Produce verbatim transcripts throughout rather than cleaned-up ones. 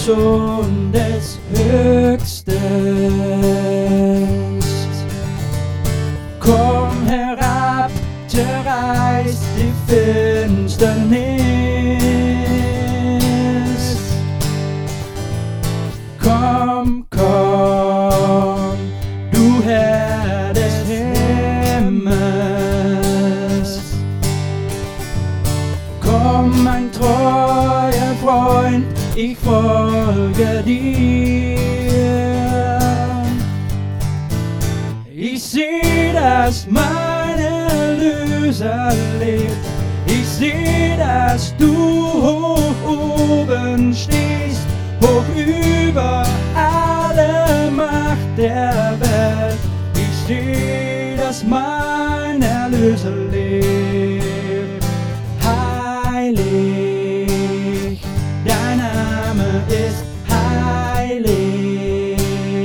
Sohn des Höchsten. Komm herab, zerreiß die Finsternis. Komm, komm, du Herr des Himmels. Komm, mein treuer Freund, ich folge dir. Ich seh, dass mein Erlöser lebt. Ich seh, dass du hoch oben stehst, hoch über alle Macht der Welt. Ich seh, dass mein Erlöser lebt. Heilig, dein Name ist heilig.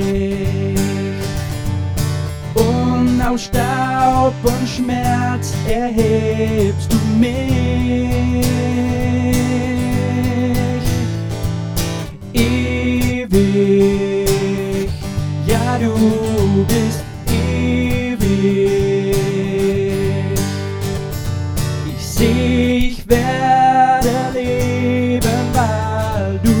Und aus Staub und Schmerz erhebst du mich. Ewig, ja du bist ewig. Ich seh, ich werde leben, weil du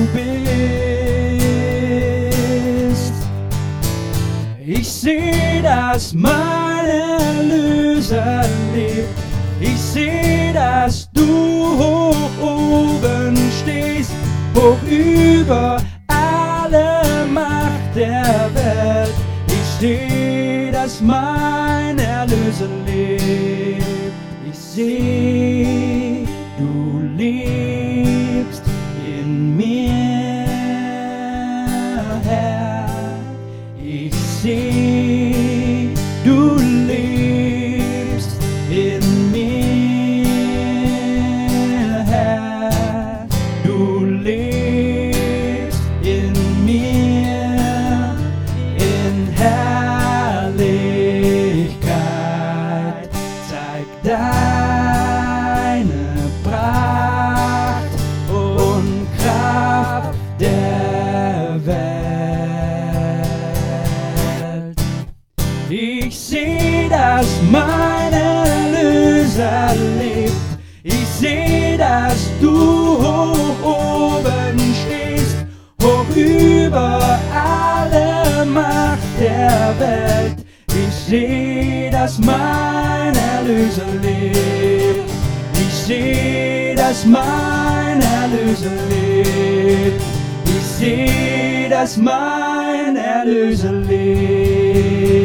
bist. Ich seh, dass mein Erlöser lebt. Ich seh, dass du hoch oben stehst, hoch über alle Macht der Welt. Ich seh, dass mein Erlöser lebt. Ich seh, du lebst in mir, Herr. Ich seh, du lebst in mir, Herr. Du lebst in mir, in Herrlichkeit. Zeig deine Pracht und Kraft der Welt. Ich seh, dass mein Erlöser lebt. Ich seh, dass du hoch oben stehst, hoch über alle Macht der Welt. Ich seh, dass mein Erlöser lebt. Ich seh, dass mein Erlöser lebt. Ich seh, dass mein Erlöser lebt.